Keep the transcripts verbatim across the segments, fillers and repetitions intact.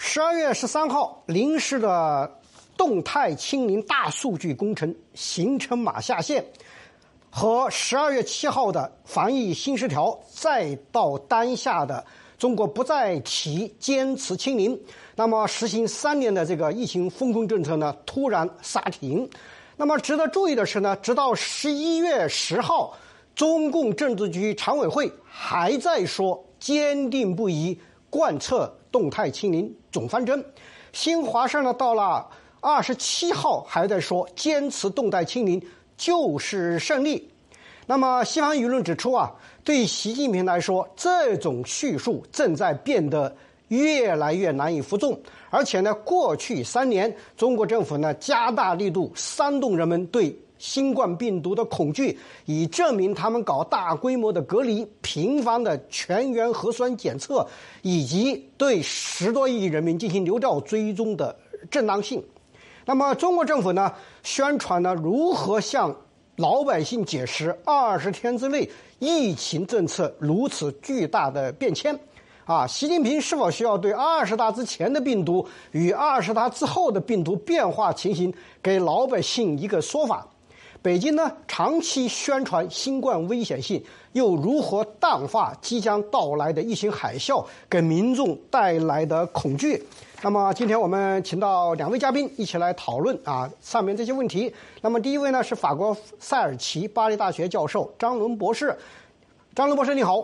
十二月十三号零时的动态清零大数据工程行程码下线，和十二月七号的防疫新十条，再到当下的中国不再提坚持清零，那么实行三年的这个疫情封控政策呢，突然刹停。那么值得注意的是呢，直到十一月十号，中共政治局常委会还在说坚定不移贯彻动态清零总方针。新华社呢，到了二十七号还在说坚持动态清零就是胜利。那么西方舆论指出啊，对习近平来说，这种叙述正在变得越来越难以服众。而且呢，过去三年中国政府呢加大力度煽动人们对新冠病毒的恐惧，以证明他们搞大规模的隔离、频繁的全员核酸检测，以及对十多亿人民进行流调追踪的正当性。那么中国政府呢宣传呢如何向老百姓解释二十天之内疫情政策如此巨大的变迁啊？习近平是否需要对二十大之前的病毒与二十大之后的病毒变化情形给老百姓一个说法？北京呢长期宣传新冠危险性，又如何淡化即将到来的疫情海啸给民众带来的恐惧？那么今天我们请到两位嘉宾一起来讨论啊上面这些问题。那么第一位呢是法国塞尔齐巴黎大学教授张伦博士。张伦博士你好。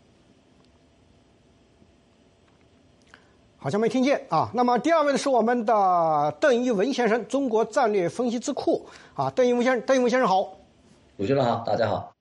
好像没听见啊。那么第二位呢是我们的邓一文先生，中国战略分析智库啊。邓一文先生，邓一文先生好。 主持人好，大家好。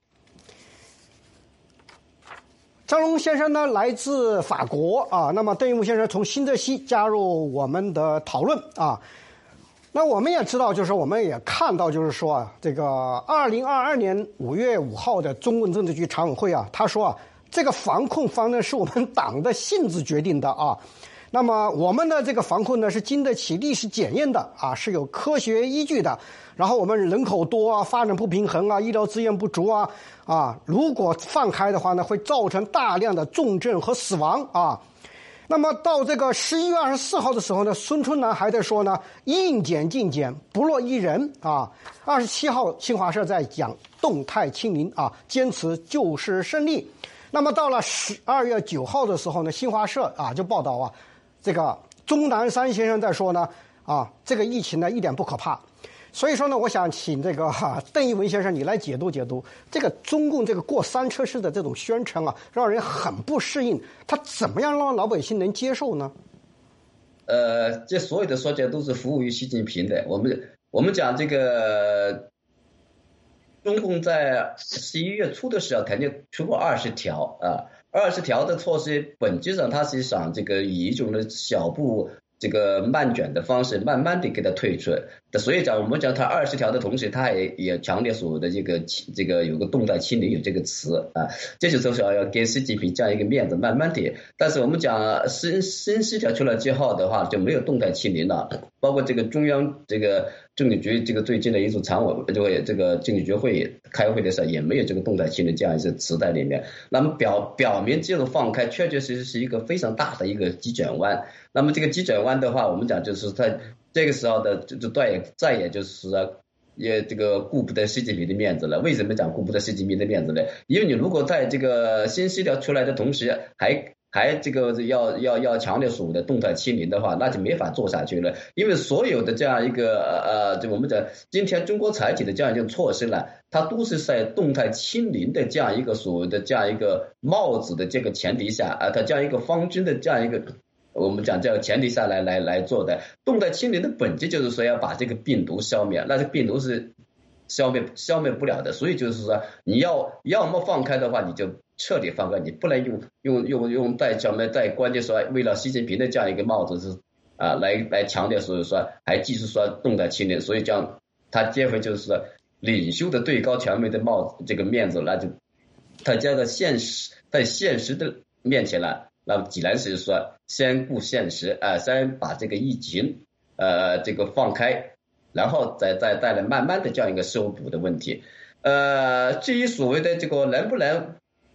张龙先生呢来自法国啊，那么邓一文先生从新泽西加入我们的讨论啊。那我们也知道，就是我们也看到，就是说啊，这个二零二二年五月五号的中共政治局常委会啊，他说啊，这个防控方呢是我们党的性质决定的啊。那么我们的这个防控呢是经得起历史检验的啊，是有科学依据的。然后我们人口多啊，发展不平衡啊，医疗资源不足啊，啊，如果放开的话呢，会造成大量的重症和死亡啊。那么到这个十一月二十四号的时候呢，孙春兰还在说呢，应检尽检，不落一人啊。二十七号新华社在讲动态清零啊，坚持就是胜利。那么到了十二月九号的时候呢，新华社啊就报道啊，这个钟南山先生在说呢，啊，这个疫情呢一点不可怕。所以说呢，我想请这个、啊、邓一文先生你来解读解读这个中共这个过山车式的这种宣传啊，让人很不适应。他怎么样让老百姓能接受呢？ 呃，这所有的说教都是服务于习近平的。我们我们讲这个，中共在十一月初的时候肯定出过二十条啊，二十条的措施本质上它是想这个以一种的小步。这个慢卷的方式，慢慢的给它退出。所以讲，我们讲它二十条的同时，它也也强调所谓的这个这个有个动态清零有这个词啊，这就是说要给习近平这样一个面子，慢慢的。但是我们讲新新十条出来之后的话，就没有动态清零了，包括这个中央这个政治局这个最近的一组常委这个这个政治局会议开会的时候，也没有这个动态清零这样一个词在里面。那么表表明这种放开确确实实是一个非常大的一个急转弯。那么这个急转弯的话，我们讲就是在这个时候的就再也再也就是说也这个顾不得习近平的面子了。为什么讲顾不得习近平的面子呢？因为你如果在这个新十条出来的同时，还还这个要要要强调所谓的动态清零的话，那就没法做下去了。因为所有的这样一个呃，就我们讲今天中国采取的这样一种措施呢，它都是在动态清零的这样一个所谓的这样一个帽子的这个前提下啊，它这样一个方针的这样一个。我们讲这个前提下来来来做的动态清零的本质就是说要把这个病毒消灭，那这病毒是消灭消灭不了的，所以就是说你要要么放开的话，你就彻底放开，你不能用用用用带什么带关键说为了习近平的这样一个帽子是啊来来强调，所以说还继续说动态清零，所以这样他接回就是说领袖的最高权威的帽子这个面子，那就他这个现实在现实的面前了。那么既然是说先顾现实啊、呃，先把这个疫情呃这个放开，然后再再带来慢慢的这样一个修补的问题。呃，至于所谓的这个能不能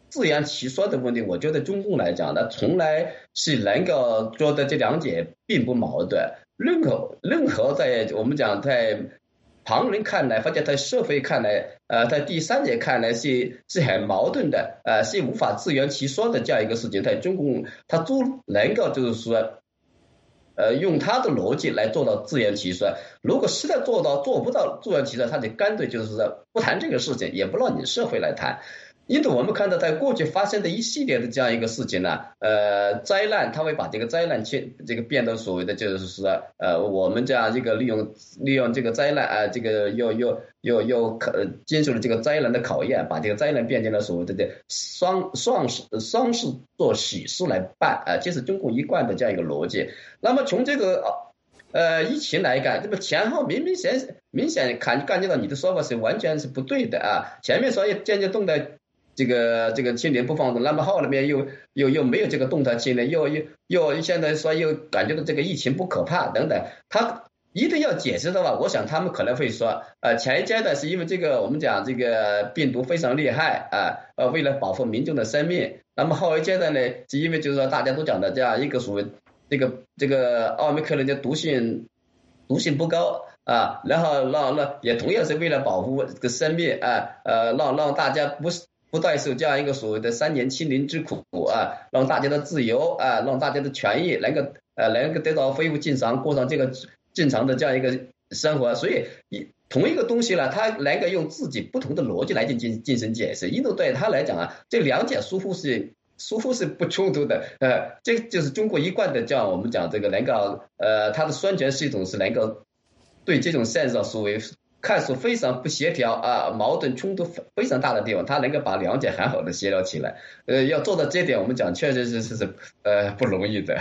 自圆其说的问题，我觉得中共来讲呢，从来是能够做的这两点并不矛盾。任何任何在我们讲在旁人看来，或者在社会看来，呃，在第三者看来是是很矛盾的，呃，是无法自圆其说的这样一个事情，在中共他都能够就是说。呃，用他的逻辑来做到自圆其说。如果实在做到做不到自圆其说，他就干脆就是说不谈这个事情，也不让你社会来谈。因此，我们看到在过去发生的一系列的这样一个事情呢，呃，灾难，他会把这个灾难去这个变得所谓的就是说，呃，我们这样一个利用利用这个灾难啊、呃，这个又又又又考经受了这个灾难的考验，把这个灾难变成了所谓的这双双事双事做喜事来办啊、呃，这是中共一贯的这样一个逻辑。那么从这个呃疫情来看，这么前后明明显明显感感觉到你的说法是完全是不对的啊，前面说要坚决动态。这个这个清零不放纵，那么后面又又又没有这个动态清零，又又又现在说又感觉到这个疫情不可怕等等，他一定要解释的话，我想他们可能会说，呃，前一阶段是因为这个我们讲这个病毒非常厉害啊，呃，为了保护民众的生命，那么后一阶段呢，是因为就是说大家都讲的这样一个所谓这个这个奥密克戎的毒性毒性不高。啊，然后让让也同样是为了保护这个生命啊，呃，让让大家不是。不再受这样一个所谓的三年清零之苦啊，让大家的自由啊，让大家的权益能够呃能够得到恢复正常，过上这个正常的这样一个生活。所以同一个东西呢，它能够用自己不同的逻辑来进行进行解释。印度对他来讲啊，这两者似乎是似乎是不冲突的。呃，这就是中国一贯的叫我们讲这个能够呃，它的宣传系统是能够对这种现象所谓。看似非常不协调啊，矛盾冲突非常大的地方，他能够把两者很好的协调起来。呃，要做到这点，我们讲确实是是是呃不容易的。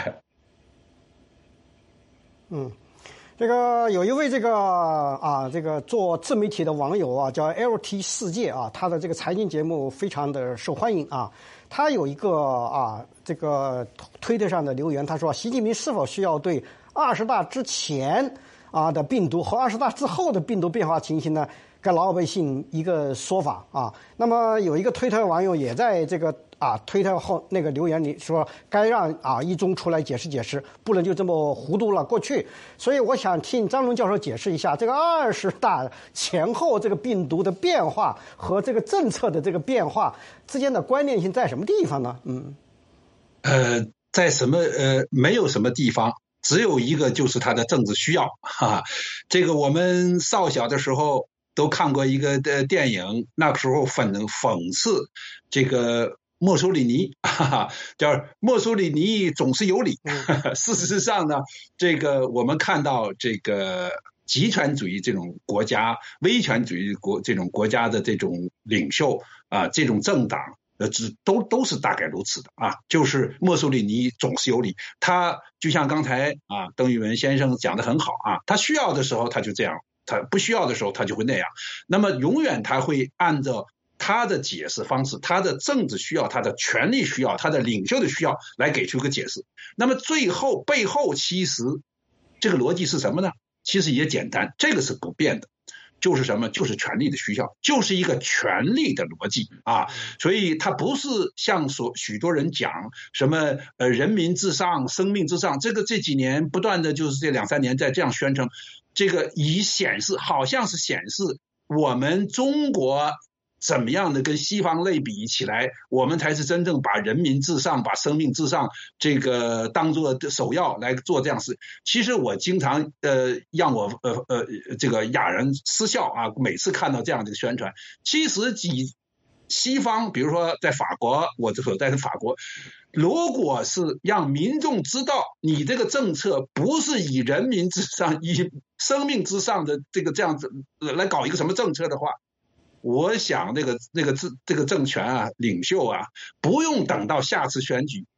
嗯，这个有一位这个啊这个做自媒体的网友啊，叫 L T 世界啊，他的这个财经节目非常的受欢迎啊。他有一个啊这个推特上的留言，他说习近平是否需要对二十大之前啊的病毒和二十大之后的病毒变化情形呢，给老百姓一个说法啊。那么有一个推特网友也在这个啊推特后那个留言里说，该让啊一中出来解释解释，不能就这么糊涂了过去。所以我想听张龙教授解释一下，这个二十大前后这个病毒的变化和这个政策的这个变化之间的关联性在什么地方呢？嗯， 呃，在什么呃没有什么地方。只有一个，就是他的政治需要，哈哈。这个我们少小的时候都看过一个的电影，那个时候讽讽刺这个墨索里尼，哈哈，叫墨索里尼总是有理。事实上呢，这个我们看到这个极权主义这种国家、威权主义国这种国家的这种领袖啊，这种政党。呃，只都都是大概如此的啊，就是墨索里尼总是有理，他就像刚才啊邓玉文先生讲的很好啊，他需要的时候他就这样，他不需要的时候他就会那样，那么永远他会按照他的解释方式，他的政治需要，他的权力需要，他的领袖的需要来给出一个解释。那么最后背后其实这个逻辑是什么呢？其实也简单，这个是不变的。就是什么？就是权力的需要，就是一个权力的逻辑啊，所以它不是像所许多人讲什么呃人民至上、生命至上，这个这几年不断的就是这两三年在这样宣称，这个以显示好像是显示我们中国怎么样的跟西方类比起来，我们才是真正把人民至上、把生命至上这个当作首要来做这样事。其实我经常呃让我呃呃这个哑然失笑啊，每次看到这样的宣传。其实几西方，比如说在法国，我所在的法国，如果是让民众知道你这个政策不是以人民至上、以生命至上的这个这样子来搞一个什么政策的话，我想那个那个这个政权啊，领袖啊，不用等到下次选举，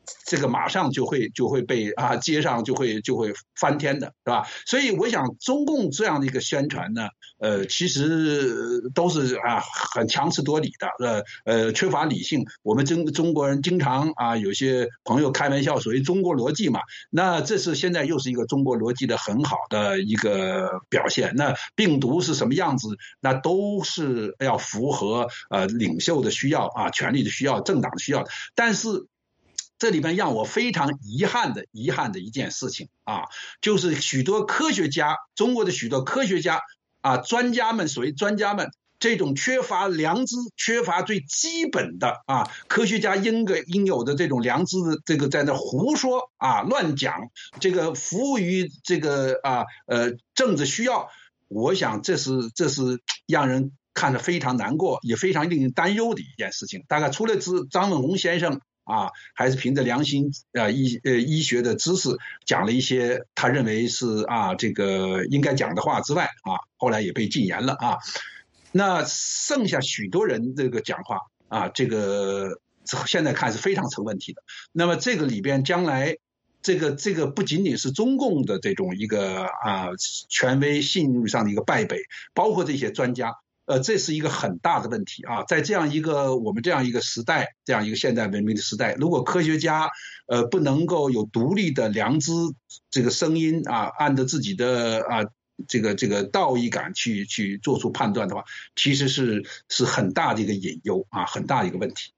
这个马上就会就会被啊接上就会就会翻天的，是吧？所以我想中共这样的一个宣传呢，呃，其实都是啊很强词夺理的，呃呃缺乏理性。我们中中国人经常啊有些朋友开玩笑，所谓中国逻辑嘛，那这是现在又是一个中国逻辑的很好的一个表现。那病毒是什么样子，那都是要符合呃领袖的需要啊，权力的需要，政党的需要。但是这里边让我非常遗憾的遗憾的一件事情啊，就是许多科学家，中国的许多科学家啊，专家们，所谓专家们，这种缺乏良知、缺乏最基本的啊，科学家应该应有的这种良知的这个在那胡说啊、乱讲，这个服务于这个啊呃政治需要，我想这是这是让人看着非常难过，也非常令人担忧的一件事情。大概除了张文宏先生啊，还是凭着良心啊医呃医学的知识讲了一些他认为是啊这个应该讲的话之外啊，后来也被禁言了啊。那剩下许多人这个讲话啊，这个现在看是非常成问题的。那么这个里边将来这个这个不仅仅是中共的这种一个啊权威信誉上的一个败北，包括这些专家。呃，这是一个很大的问题啊！在这样一个我们这样一个时代，这样一个现代文明的时代，如果科学家呃不能够有独立的良知这个声音啊，按照自己的啊这个这个道义感去去做出判断的话，其实是是很大的一个隐忧啊，很大的一个问题。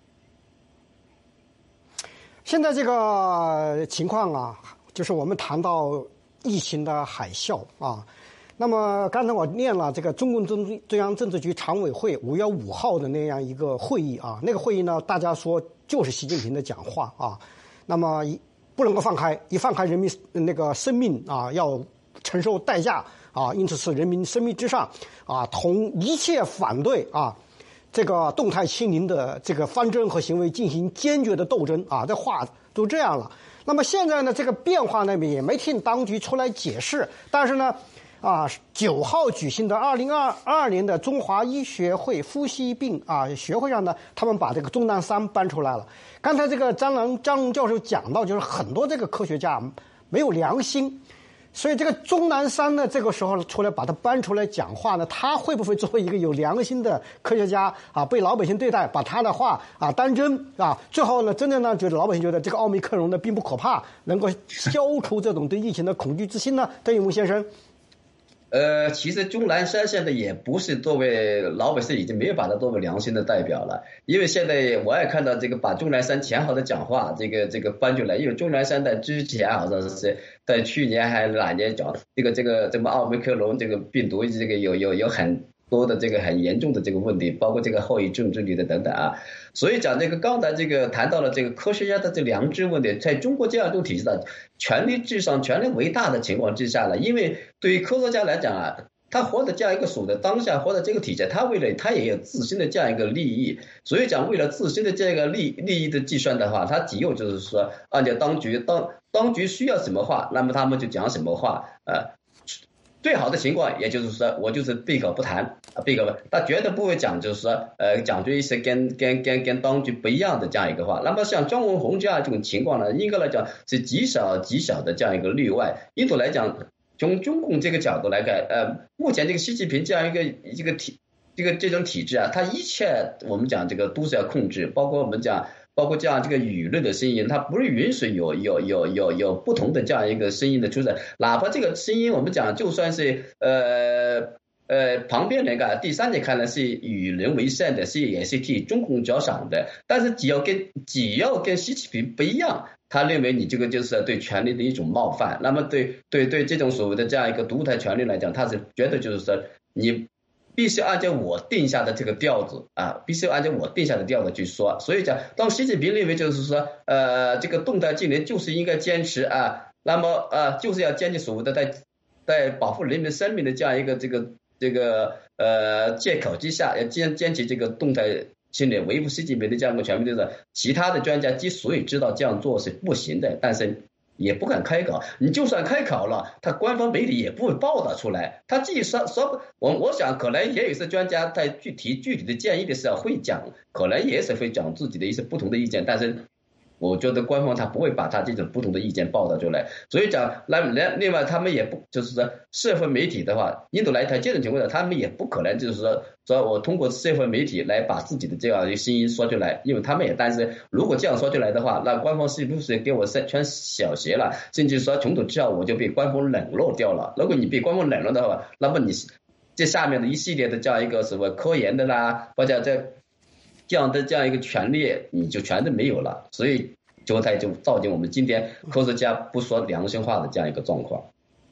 现在这个情况啊，就是我们谈到疫情的海啸啊。那么刚才我念了这个中共中中央政治局常委会五月五号的那样一个会议啊，那个会议呢，大家说就是习近平的讲话啊，那么不能够放开，一放开人民那个生命啊要承受代价啊，因此是人民生命之上啊，同一切反对啊这个动态清零的这个方针和行为进行坚决的斗争啊，这话都这样了。那么现在呢，这个变化呢也没听当局出来解释，但是呢。啊，九号举行的二零二二年的中华医学会呼吸病啊学会上呢，他们把这个钟南山搬出来了。刚才这个张兰张教授讲到，就是很多这个科学家没有良心，所以这个钟南山呢，这个时候出来把他搬出来讲话呢，他会不会作为一个有良心的科学家啊，被老百姓对待，把他的话啊当真啊？最后呢，真的呢，觉得老百姓觉得这个奥密克戎呢并不可怕，能够消除这种对疫情的恐惧之心呢？邓永木先生。 呃，其实钟南山现在也不是作为老百姓已经没有把他作为良心的代表了，因为现在我也看到这个把钟南山前后的讲话这个这个搬出来，因为钟南山在之前好像是在去年还哪年讲这个这个这么奥密克戎这个病毒这个有有有很多的这个很严重的这个问题，包括这个后遗症之类的等等啊。所以讲这个刚才这个谈到了这个科学家的这良知问题，在中国这样一种体系的权力至上、权力为大的情况之下呢，因为对于科学家来讲啊，他活的这样一个所的当下，活的这个体制，他为了他也有自身的这样一个利益，所以讲为了自身的这个利利益的计算的话，他只有就是说按照当局当当局需要什么话，那么他们就讲什么话，呃。最好的情况，也就是说，我就是闭口不谈啊，闭口不，他绝对不会讲，就是说，呃，讲出一些跟跟跟跟当局不一样的这样一个话。那么像张文宏这样一种情况呢，应该来讲是极少极少的这样一个例外。因此来讲，从中共这个角度来看，呃，目前这个习近平这样一个一个体这个这种体制啊，他一切我们讲这个都是要控制，包括我们讲。包括这样这个舆论的声音，它不是允许有有有有有不同的这样一个声音的出现，哪怕这个声音我们讲就算是呃呃旁边那个第三者看来是与人为善的，是也是替中共着想的，但是只要跟只要跟习近平不一样，他认为你这个就是对权力的一种冒犯，那么对对对这种所谓的这样一个独裁权力来讲，他是觉得就是说你。必须按照我定下的这个调子啊，必须按照我定下的调子去说。所以讲，当习近平认为就是说，呃，这个动态清零就是应该坚持啊，那么啊，就是要坚持所谓的在在保护人民生命的这样一个这个这个呃借口之下，要坚坚持这个动态清零，维护习近平的这样一个权威，就是其他的专家之所以知道这样做是不行的，但是。也不敢开口，你就算开口了，他官方媒体也不会报道出来。他自己说说，我我想可能也有些专家在具体具体的建议的时候会讲，可能也是会讲自己的一些不同的意见，但是我觉得官方他不会把他这种不同的意见报道出来。所以讲，那另外他们也不就是说社会媒体的话，印度来台这种情况下，他们也不可能就是说说我通过社会媒体来把自己的这样一个声音说出来，因为他们也担心，如果这样说出来的话，那官方是不是给我穿小鞋了，甚至说从此之后我就被官方冷落掉了。如果你被官方冷落的话，那么你这下面的一系列的这样一个什么科研的啦，或者这这样的这样一个权利，你就全都没有了。所以就才就造成我们今天科学家不说良心话的这样一个状况。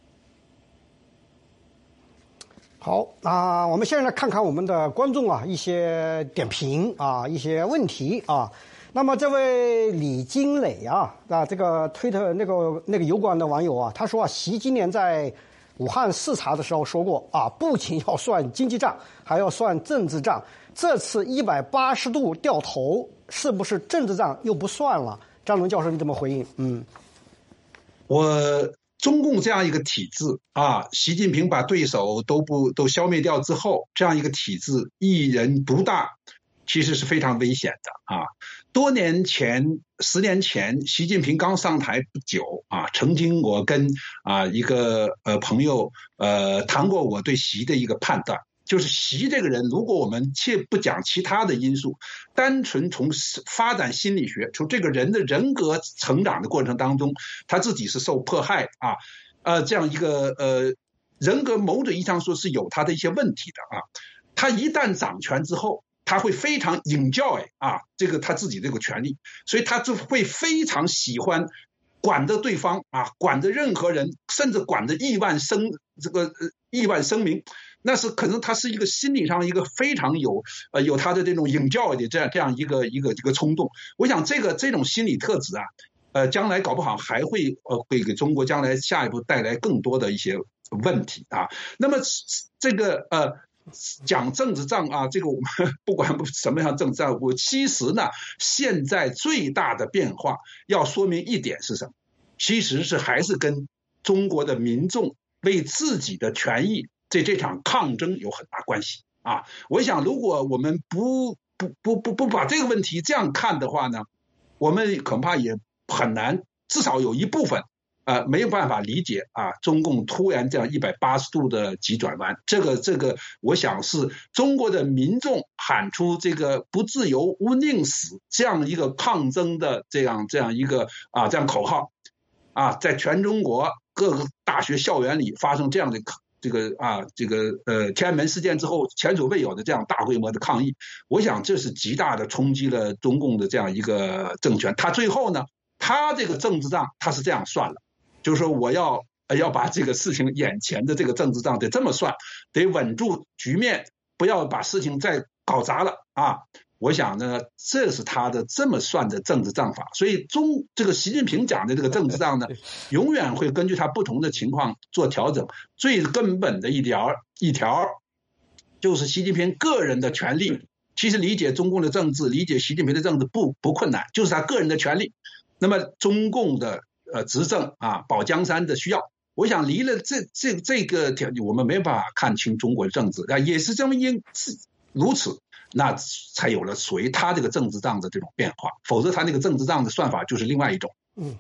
好啊，我们现在来看看我们的观众啊一些点评啊，一些问题啊。那么这位李金磊啊，啊这个推特那个那个油管的网友啊，他说啊，习今年在武汉视察的时候说过啊，不仅要算经济账，还要算政治账。这次一百八十度掉头，是不是政治账又不算了？张伦教授，你怎么回应？嗯， 我中共这样一个体制啊，习近平把对手都不都消灭掉之后，这样一个体制一人独大，其实是非常危险的啊。多年前，十年前，习近平刚上台不久啊，曾经我跟啊一个呃朋友呃谈过我对习的一个判断，就是习这个人，如果我们切不讲其他的因素，单纯从发展心理学，从这个人的人格成长的过程当中，他自己是受迫害啊，呃这样一个呃人格某种意义上说是有他的一些问题的啊，他一旦掌权之后。他会非常enjoy啊，这个他自己这个权利，所以他就会非常喜欢管着对方啊，管着任何人，甚至管着亿万生这个呃亿万生民，那是可能他是一个心理上一个非常有呃有他的这种enjoy的这样这样一个一个一个冲动。我想这个这种心理特质啊，呃，将来搞不好还会呃会给中国将来下一步带来更多的一些问题啊。那么这个呃。讲政治账啊，这个我们不管什么样政治账，我其实呢，现在最大的变化要说明一点是什么？其实是还是跟中国的民众为自己的权益这这场抗争有很大关系啊。我想，如果我们不不不不不把这个问题这样看的话呢，我们恐怕也很难，至少有一部分。呃，没有办法理解啊，中共突然这样一百八十度的急转弯，这个这个，我想是中国的民众喊出这个不自由勿宁死这样一个抗争的这样这样一个啊这样口号，啊，在全中国各个大学校园里发生这样的这个啊这个呃天安门事件之后前所未有的这样大规模的抗议，我想这是极大的冲击了中共的这样一个政权。他最后呢，他这个政治账他是这样算了。就是说，我要要把这个事情眼前的这个政治账得这么算，得稳住局面，不要把事情再搞砸了啊！我想呢，这是他的这么算的政治账法。所以中这个习近平讲的这个政治账呢，永远会根据他不同的情况做调整。最根本的一条一条，就是习近平个人的权利。其实理解中共的政治，理解习近平的政治不不困难，就是他个人的权利。那么中共的。呃，执政啊，保江山的需要，我想离了这这这个条件，我们没有办法看清中国的政治啊，也是这么因如此，那才有了属于他这个政治账的这种变化，否则他那个政治账的算法就是另外一种。 嗯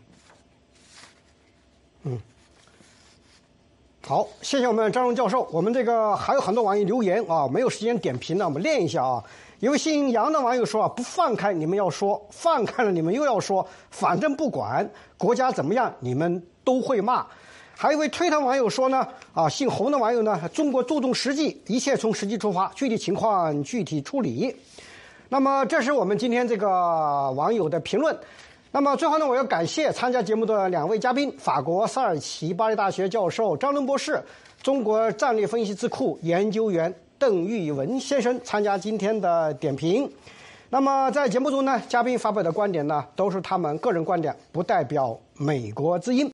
嗯，好，谢谢我们张荣教授。我们这个还有很多网友留言啊，没有时间点评呢，我们练一下啊。有位姓杨的网友说啊，不放开你们要说，放开了你们又要说，反正不管国家怎么样，你们都会骂。还有一位推特网友说呢，啊，姓洪的网友呢，中国注重实际，一切从实际出发，具体情况具体处理。那么这是我们今天这个网友的评论。那么最后呢，我要感谢参加节目的两位嘉宾，法国萨尔齐巴黎大学教授张伦博士，中国战略分析智库研究员邓玉文先生参加今天的点评。那么在节目中呢，嘉宾发表的观点呢，都是他们个人观点，不代表美国之音。